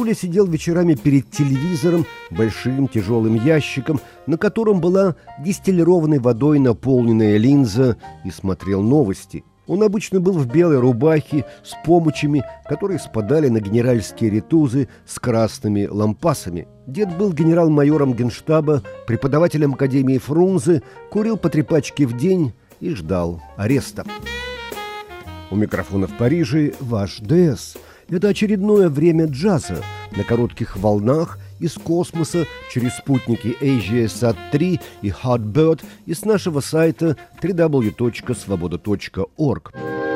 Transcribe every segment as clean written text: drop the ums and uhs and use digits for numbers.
Коля сидел вечерами перед телевизором, большим тяжелым ящиком, на котором была дистиллированной водой наполненная линза, и смотрел новости. Он обычно был в белой рубахе с помучами, которые спадали на генеральские ритузы с красными лампасами. Дед был генерал-майором генштаба, преподавателем Академии Фрунзе, курил по 3 пачки в день и ждал ареста. У микрофона в Париже ваш ДС. Это очередное время джаза на коротких волнах из космоса через спутники AsiaSat-3 и Hotbird и с нашего сайта www.svoboda.org.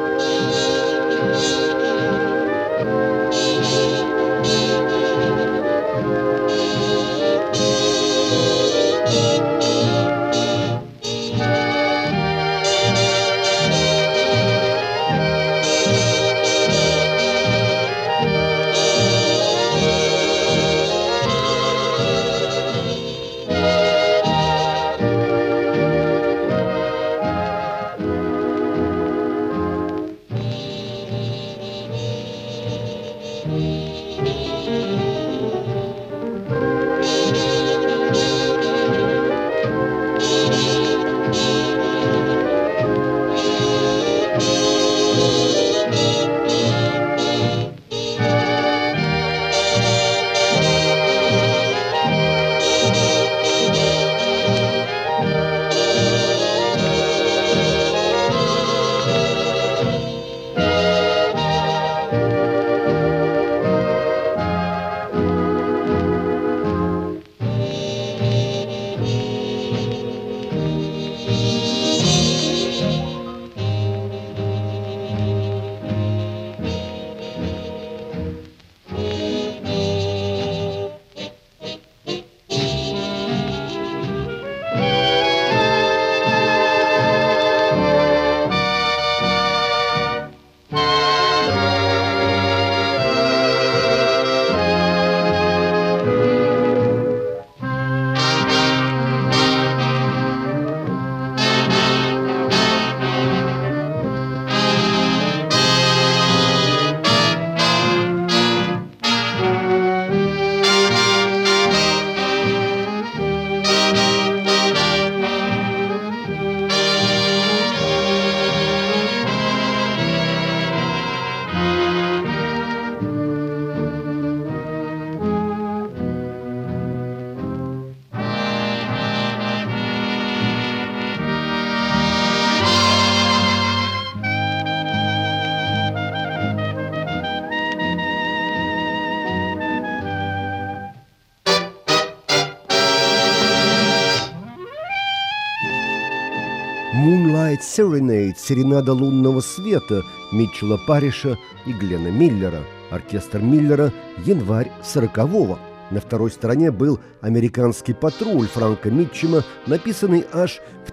Moonlight Serenade, серенада лунного света Митчелла Парриша и Гленна Миллера. Оркестр Миллера, январь 40-го. На второй стороне был «Американский патруль» Франка Митчема, написанный аж в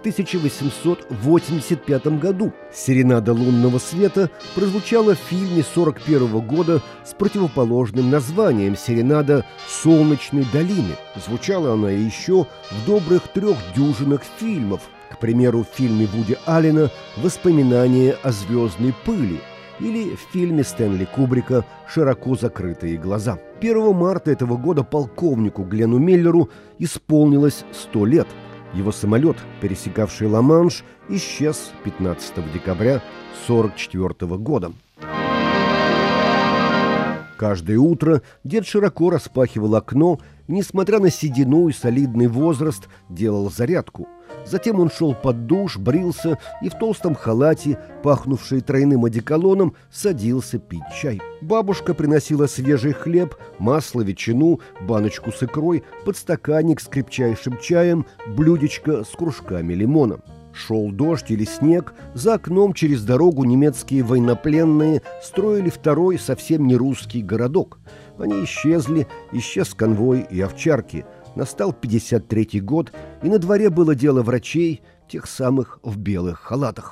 1885 году. «Серенада лунного света» прозвучала в фильме 41-го года с противоположным названием «Серенада солнечной долины». Звучала она еще в добрых 3 дюжинах фильмов. К примеру, в фильме Вуди Аллена «Воспоминания о звездной пыли» или в фильме Стэнли Кубрика «Широко закрытые глаза». 1 марта этого года полковнику Гленну Миллеру исполнилось 100 лет. Его самолет, пересекавший Ла-Манш, исчез 15 декабря 1944 года. Каждое утро дед широко распахивал окно и, несмотря на седину и солидный возраст, делал зарядку. Затем он шел под душ, брился и в толстом халате, пахнувший тройным одеколоном, садился пить чай. Бабушка приносила свежий хлеб, масло, ветчину, баночку с икрой, подстаканник с крепчайшим чаем, блюдечко с кружками лимона. Шел дождь или снег, за окном через дорогу немецкие военнопленные строили второй совсем не русский городок. Они исчезли, исчез конвой и овчарки. Настал 53-й год, и на дворе было дело врачей, тех самых в белых халатах.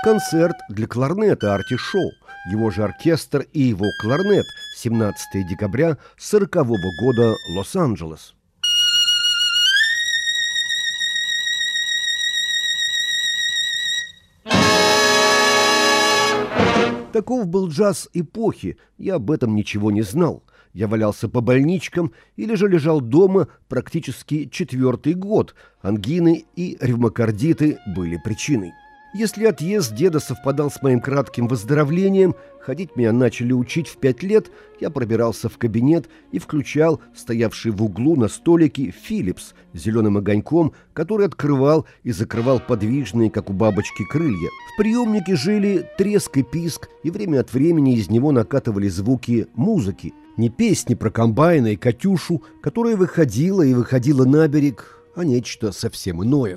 концерт для кларнета Арти-Шоу, его же оркестр и его кларнет, 17 декабря 1940 года, Лос-Анджелес. Таков был джаз эпохи, я об этом ничего не знал. Я валялся по больничкам или же лежал дома практически 4-й год. Ангины и ревмокардиты были причиной. Если отъезд деда совпадал с моим кратким выздоровлением, ходить меня начали учить в 5 лет, я пробирался в кабинет и включал стоявший в углу на столике «Филлипс» с зеленым огоньком, который открывал и закрывал подвижные, как у бабочки, крылья. В приемнике жили треск и писк, и время от времени из него накатывали звуки музыки. Не песни про комбайна и Катюшу, которая выходила и выходила на берег, а нечто совсем иное.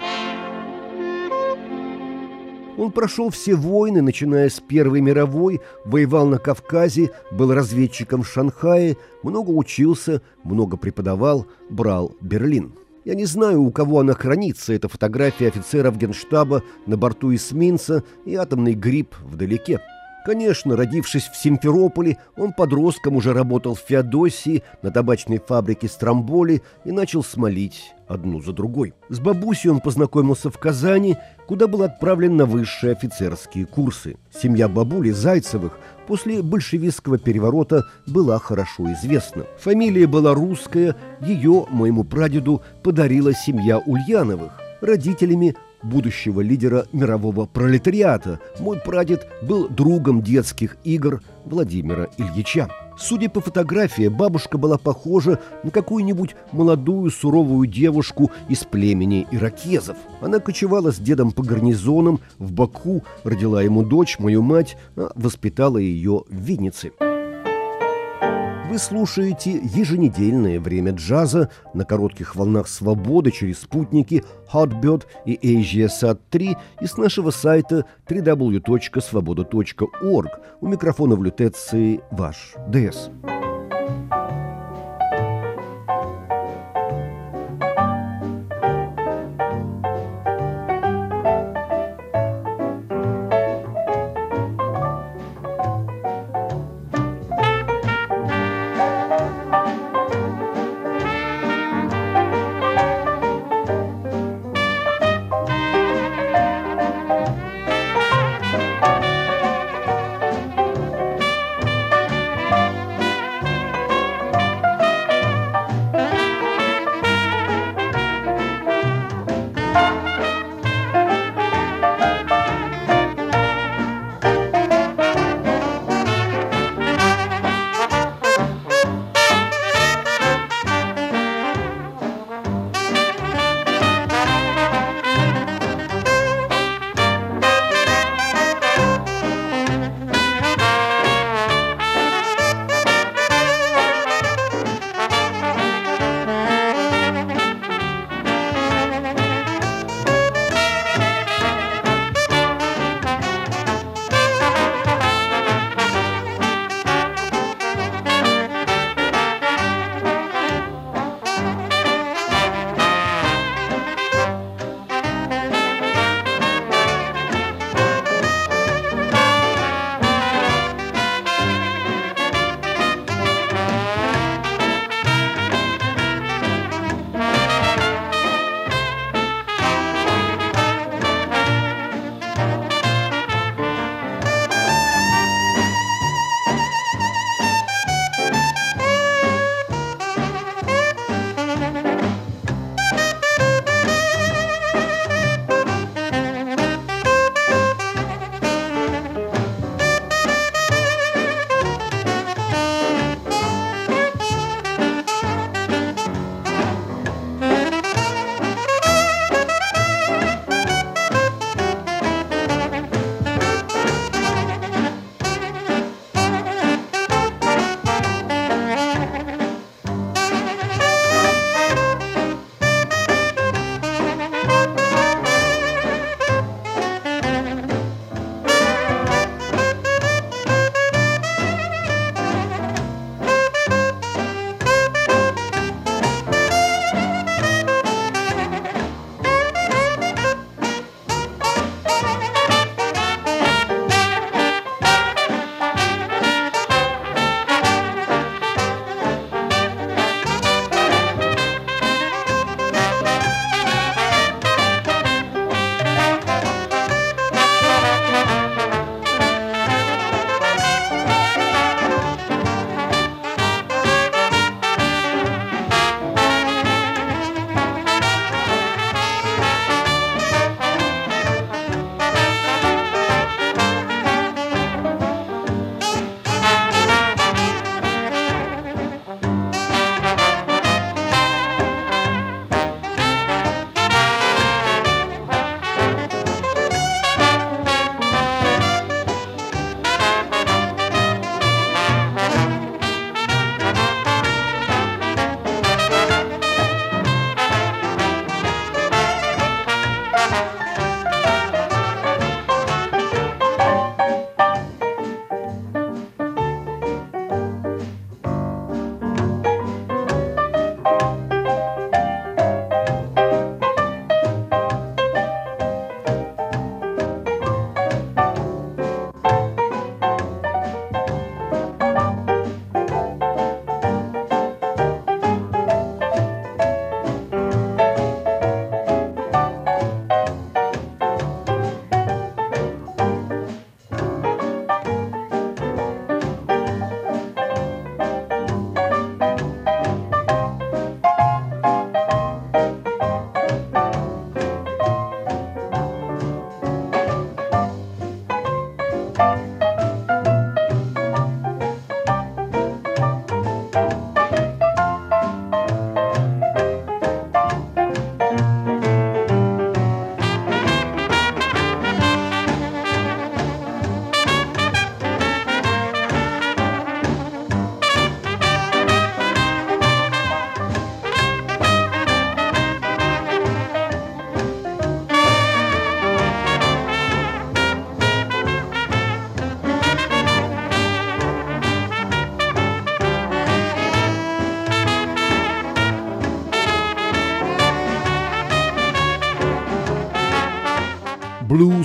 Он прошел все войны, начиная с Первой мировой, воевал на Кавказе, был разведчиком в Шанхае, много учился, много преподавал, брал Берлин. Я не знаю, у кого она хранится, эта фотография офицеров Генштаба на борту эсминца и атомный гриб вдалеке. Конечно, родившись в Симферополе, он подростком уже работал в Феодосии, на табачной фабрике Стромболи и начал смолить одну за другой. С бабусей он познакомился в Казани, куда был отправлен на высшие офицерские курсы. Семья бабули Зайцевых после большевистского переворота была хорошо известна. Фамилия была русская, ее моему прадеду подарила семья Ульяновых. Родителями будущего лидера мирового пролетариата мой прадед был другом детских игр Владимира Ильича. Судя по фотографии, бабушка была похожа на какую-нибудь молодую суровую девушку из племени иракезов. Она кочевала с дедом по гарнизонам в Баку, родила ему дочь, мою мать, а воспитала ее в Виннице. Вы слушаете еженедельное время джаза на коротких волнах свободы через спутники Hotbird и AsiaSat-3 и с нашего сайта www.svoboda.org. У микрофона в лютеции ваш ДС.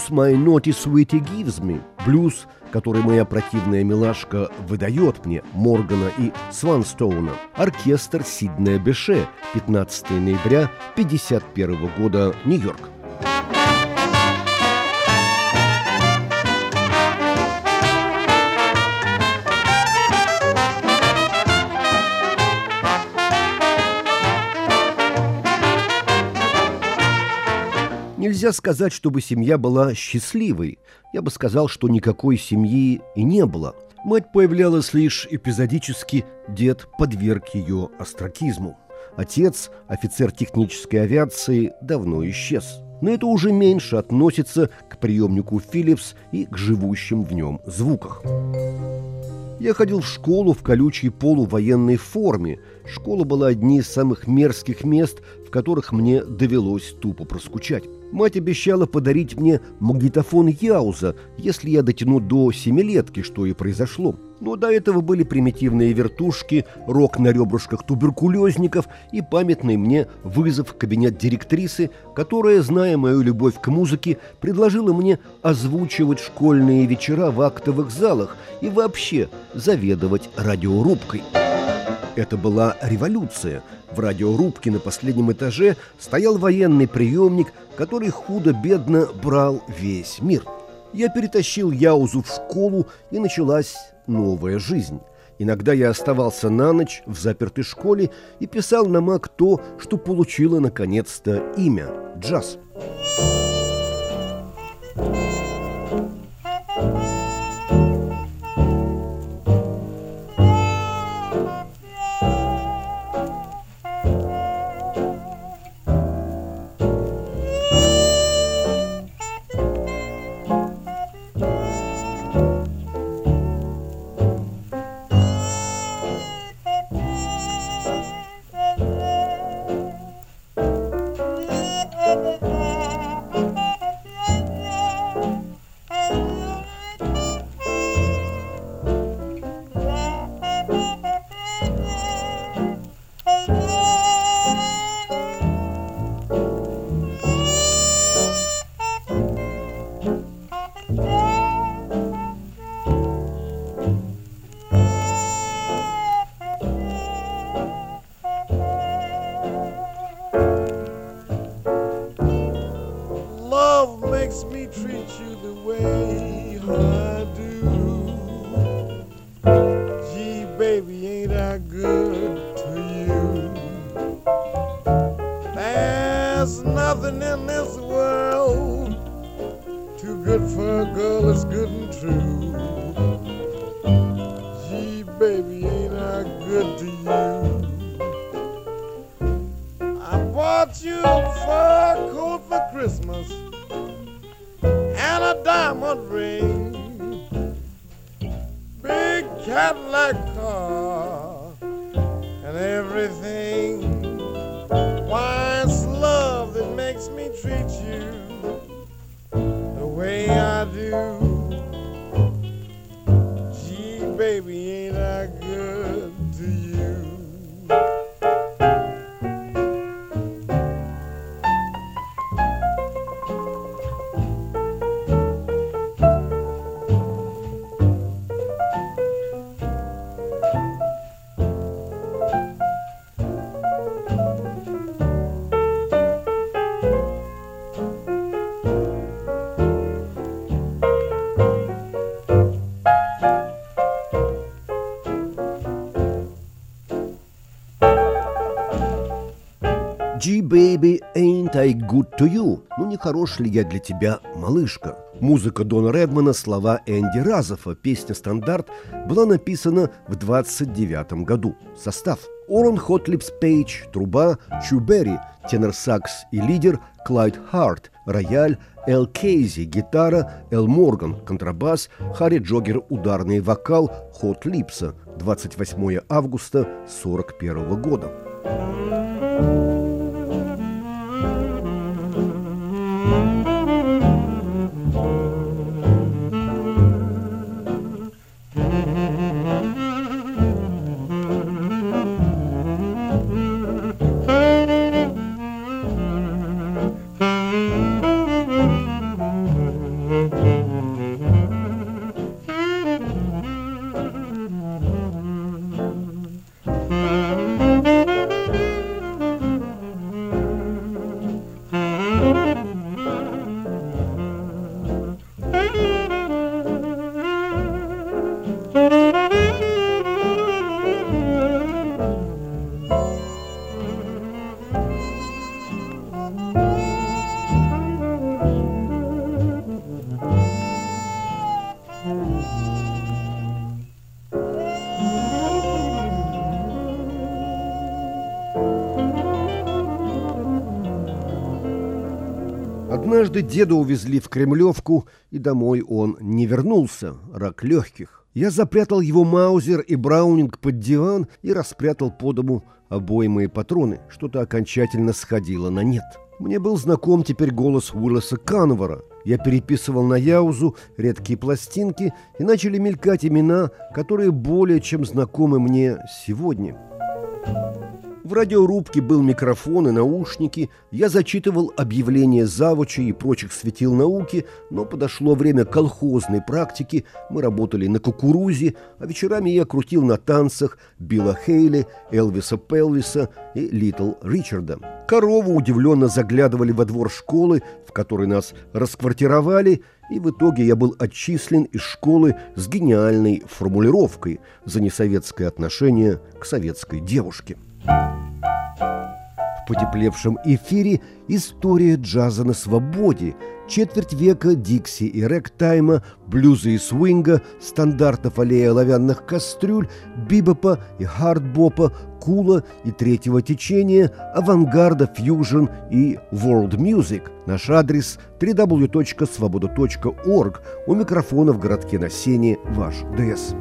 Blues My Naughty Sweetie Gives Me, блюз, который моя противная милашка выдает мне, Моргана и Сванстоуна, оркестр Сиднея Беше, 15 ноября 1951 года, Нью-Йорк. Нельзя сказать, чтобы семья была счастливой. Я бы сказал, что никакой семьи и не было. Мать появлялась лишь эпизодически, дед подверг ее остракизму. Отец, офицер технической авиации, давно исчез. Но это уже меньше относится к приемнику Philips и к живущим в нем звуках. Я ходил в школу в колючей полувоенной форме. Школа была одним из самых мерзких мест, в которых мне довелось тупо проскучать. Мать обещала подарить мне магнитофон Яуза, если я дотяну до 7-летки, что и произошло. Но до этого были примитивные вертушки, рок на ребрышках туберкулезников и памятный мне вызов в кабинет директрисы, которая, зная мою любовь к музыке, предложила мне озвучивать школьные вечера в актовых залах и вообще заведовать радиорубкой. Это была революция. В радиорубке на последнем этаже стоял военный приемник, который худо-бедно брал весь мир. Я перетащил Яузу в школу, и началась новая жизнь. Иногда я оставался на ночь в запертой школе и писал на Мак то, что получило наконец-то имя – джаз. Makes me treat you the way I do. Gee, baby, ain't I good to you? There's nothing in this world too good for a girl that's good and true. Gee, baby, ain't I good to you? I bought you a fur coat for Christmas and a diamond ring, big Cadillac car, and everything. Why, it's love that makes me treat you the way I do. Gee, baby, ain't I good to you? Gee, baby, ain't I good to you? Ну, не хорош ли я для тебя, малышка? Музыка Дона Редмана, слова Энди Разофа, песня «Стандарт» была написана в 1929 году. Состав: Орен Хотлипс Пейдж, труба, Чу Берри, тенор-сакс и лидер, Клайд Харт, рояль, Эл Кейзи, гитара, Эл Морган, контрабас, Харри Джогер, ударный вокал, Хот Липса, 28 августа 1941 года. Однажды деда увезли в Кремлевку, и домой он не вернулся, рак легких. Я запрятал его маузер и браунинг под диван и распрятал по дому обоймы и патроны. Что-то окончательно сходило на нет. Мне был знаком теперь голос Уиллеса Канвера. Я переписывал на Яузу редкие пластинки, и начали мелькать имена, которые более чем знакомы мне сегодня. В радиорубке был микрофон и наушники. Я зачитывал объявления завучей и прочих светил науки, но подошло время колхозной практики. Мы работали на кукурузе, а вечерами я крутил на танцах Билла Хейли, Элвиса Пелвиса и Литл Ричарда. Коровы удивленно заглядывали во двор школы, в которой нас расквартировали, и в итоге я был отчислен из школы с гениальной формулировкой за несоветское отношение к советской девушке. В потеплевшем эфире история джаза на свободе, четверть века дикси и рэгтайма, блюза и свинга, стандартов аллеи оловянных кастрюль, бибопа и хардбопа, кула и третьего течения, авангарда, фьюжн и world music. Наш адрес www.svoboda.org. У микрофона в городке на Сене ваш ДС.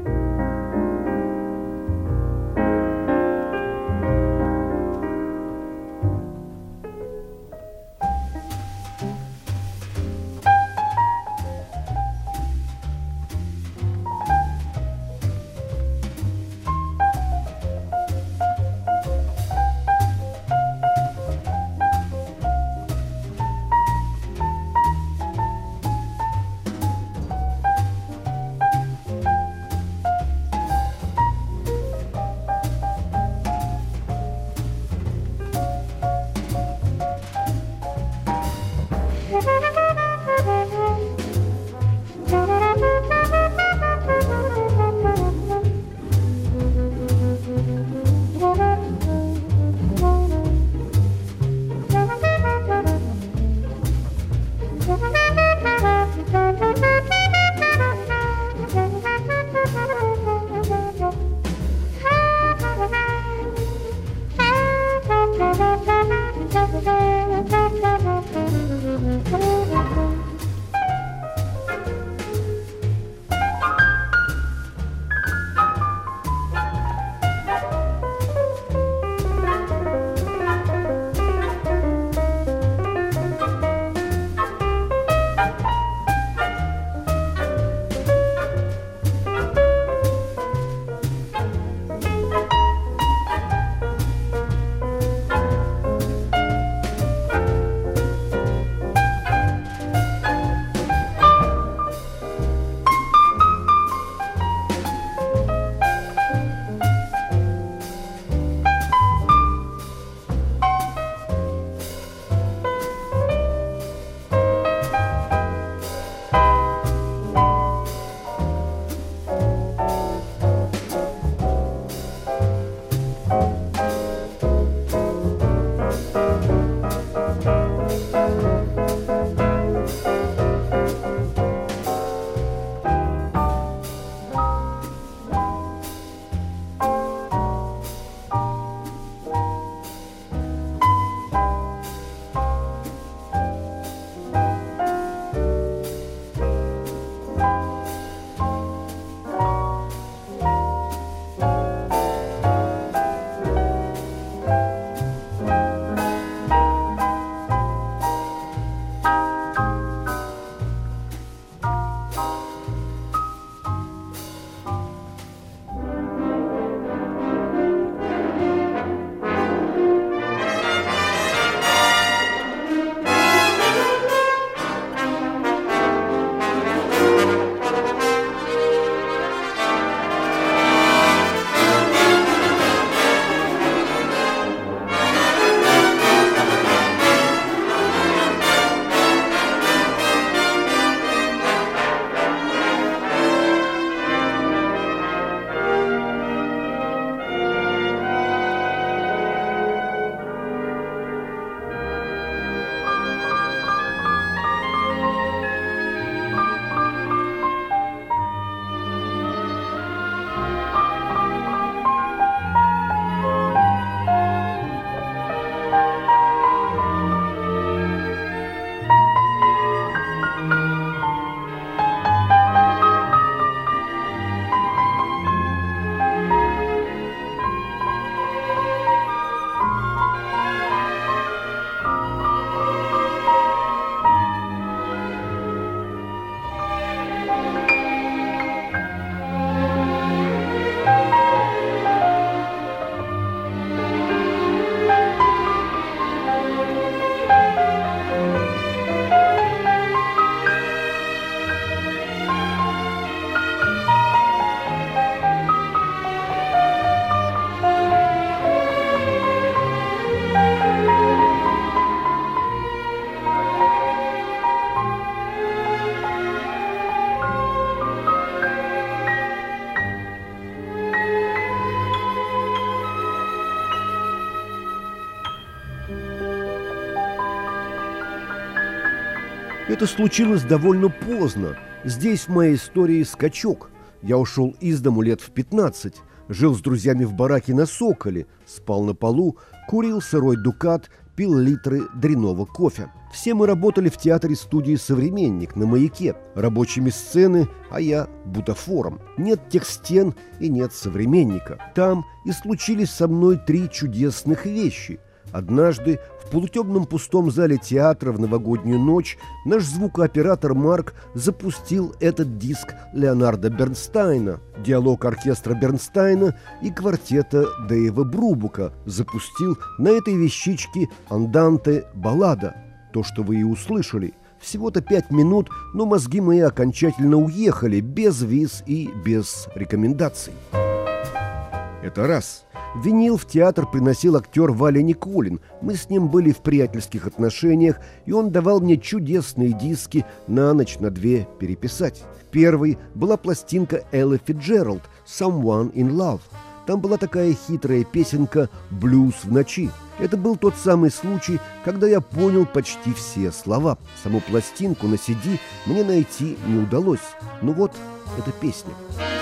Это случилось довольно поздно. Здесь в моей истории скачок. Я ушел из дому лет в 15, жил с друзьями в бараке на Соколе, спал на полу, курил сырой дукат, пил литры дрянного кофе. Все мы работали в театре-студии «Современник» на «Маяке», рабочими сцены, а я бутафором. Нет тех стен и нет «Современника». Там и случились со мной 3 чудесных вещи. Однажды в полутемном пустом зале театра в новогоднюю ночь наш звукооператор Марк запустил этот диск Леонарда Бернстайна. Диалог оркестра Бернстайна и квартета Дэйва Брубука запустил на этой вещичке «Анданте баллада». То, что вы и услышали. Всего-то 5 минут, но мозги мои окончательно уехали, без виз и без рекомендаций. Это раз. Винил в театр приносил актер Валя Никулин. Мы с ним были в приятельских отношениях, и он давал мне чудесные диски на ночь, на 2 переписать. Первой была пластинка Эллы Фицджеральд «Someone in Love». Там была такая хитрая песенка «Блюз в ночи». Это был тот самый случай, когда я понял почти все слова. Саму пластинку на CD мне найти не удалось. Ну вот, эта песня.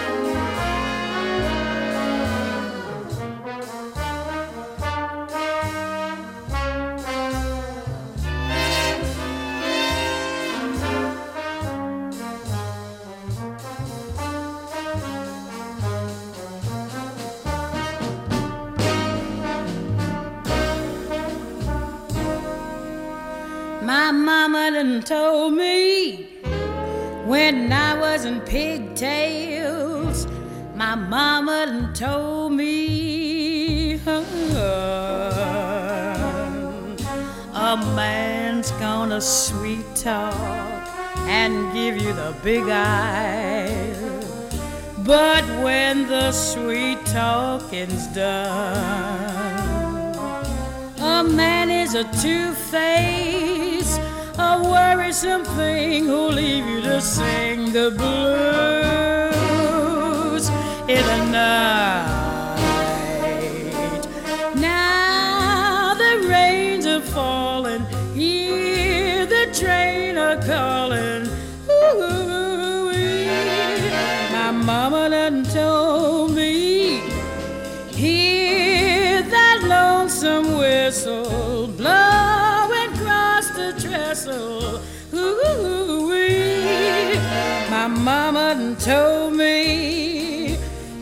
My mama done told me when I was in pigtails. My mama done told me a man's gonna sweet talk and give you the big eye, but when the sweet talking's done, a man is a two-face, a worrisome thing who'll leave you to sing the blues in the night. Now the rains are falling, hear the train a-calling. My mama done told me, hear that lonesome whistle blowing across the trestle. Ooh-wee. My mama done told me,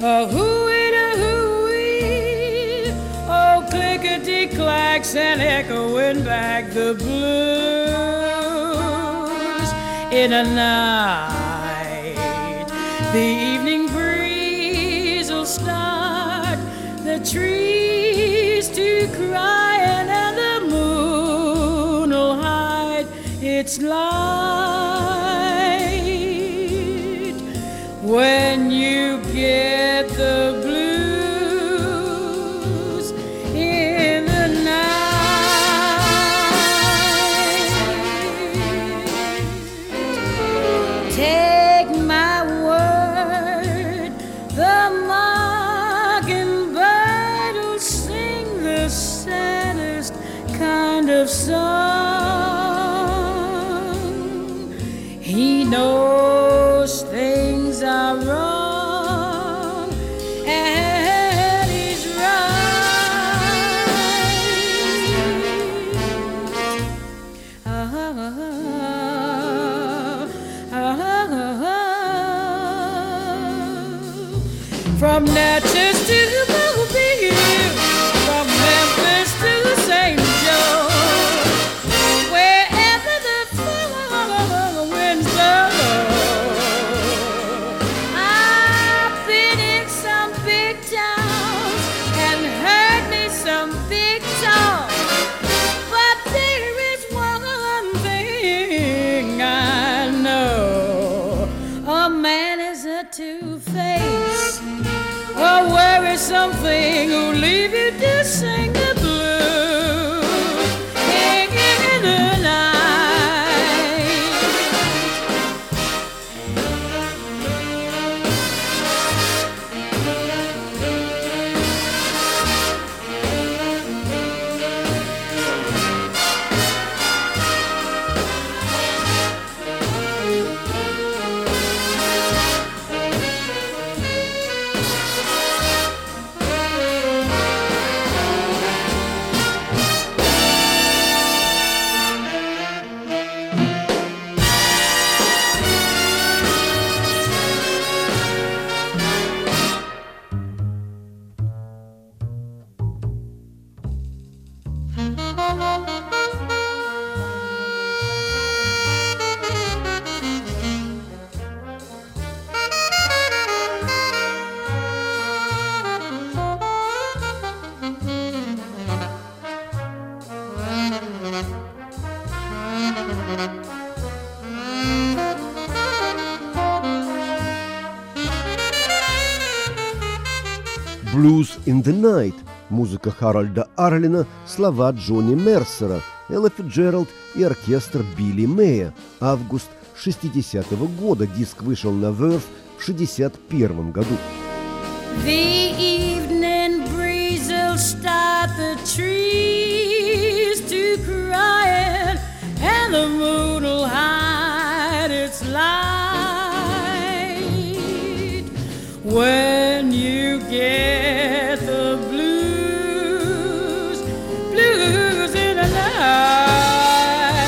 hooey-da-hooey, oh, clickety-clacks and echoing back the blues in a night. The evening breeze will start the trees to crying, and the moon will hide its light. When you get the blues in the night, take my word, the mockingbird will sing the saddest kind of song. He knows things are wrong, and he's right. From Natchez to Mobile, from Memphis to St. Joe, wherever the winds blow, I've been in some big towns and heard me some big talk, but there is one thing I know: a man is a two-face, a worrisome thing who'll leave you to sing the blues in the night. «Blues in the Night», музыка Харольда Арлина, слова Джонни Мерсера, Элла Фицджеральд и оркестр Билли Мэя. Август 60-го года. Диск вышел на Verve в 61-м году. The evening breeze will start the trees to crying, and the moon will hide its light. When you get the blues, blues in the night,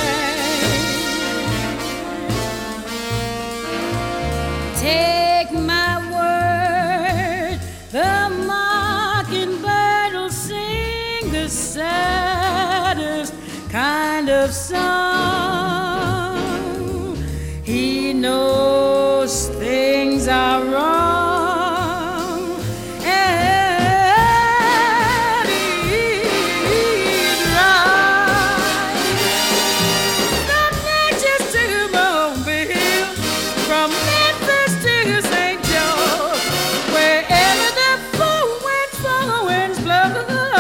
take my word, the mockingbird will sing the saddest kind of song. He knows things are wrong, and he's right. From Natchez to Mobile, from Memphis to St. George, wherever the four winds blow,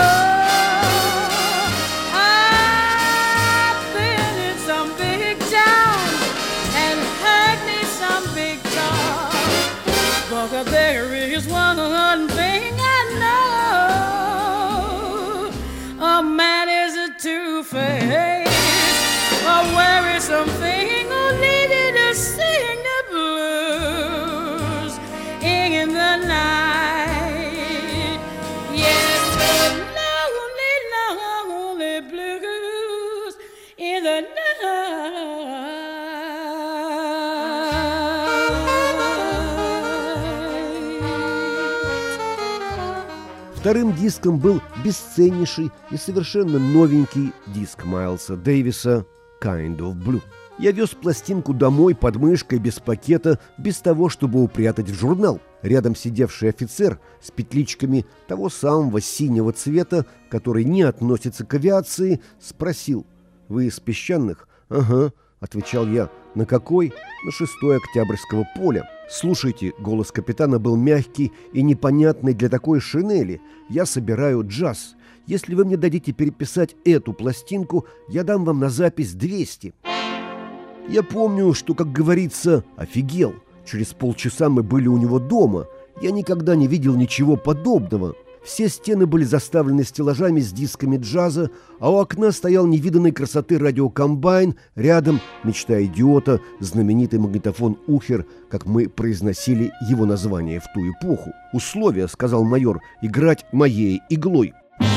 I've been in some big town and heard me some big talk. But there is one thing I know: a man is a two-faced, a wearisome thing who lead you to sing the blues in the night. Yes, the lonely, lonely blues in the night. Вторым диском был бесценнейший и совершенно новенький диск Майлса Дэвиса «Kind of Blue». Я вез пластинку домой под мышкой, без пакета, без того, чтобы упрятать в журнал. Рядом сидевший офицер с петличками того самого синего цвета, который не относится к авиации, спросил: «Вы из песчаных?» «Ага», — отвечал я. «На какой?» «На 6-й Октябрьского поля». «Слушайте», — голос капитана был мягкий и непонятный для такой шинели, «я собираю джаз. Если вы мне дадите переписать эту пластинку, я дам вам на запись 200». Я помню, что, как говорится, офигел. Через полчаса мы были у него дома. Я никогда не видел ничего подобного. Все стены были заставлены стеллажами с дисками джаза, а у окна стоял невиданной красоты радиокомбайн, рядом, мечта идиота, знаменитый магнитофон «Ухер», как мы произносили его название в ту эпоху. «Условие», — сказал майор, — «играть моей иглой».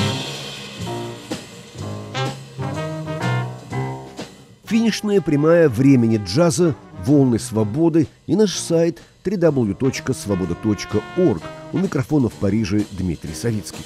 Финишная прямая времени джаза, волны свободы и наш сайт www.svoboda.org. У микрофона в Париже Дмитрий Савицкий.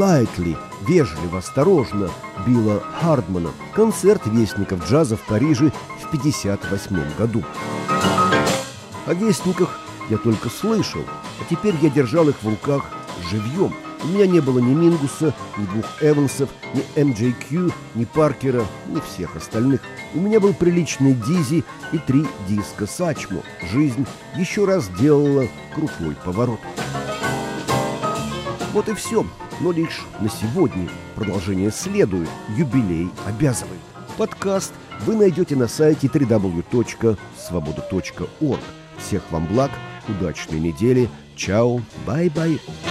Politely, вежливо, осторожно, Билла Хардмана. Концерт вестников джаза в Париже в 1958 году. О вестниках я только слышал, а теперь я держал их в руках живьем. У меня не было ни Мингуса, ни двух Эвансов, ни MJQ, ни Паркера, ни всех остальных. У меня был приличный Дизи и 3 диска Сачмо. Жизнь еще раз делала крутой поворот. Вот и все, но лишь на сегодня. Продолжение следует, юбилей обязывает. Подкаст вы найдете на сайте www.svoboda.org. Всех вам благ, удачной недели. Чао, бай-бай.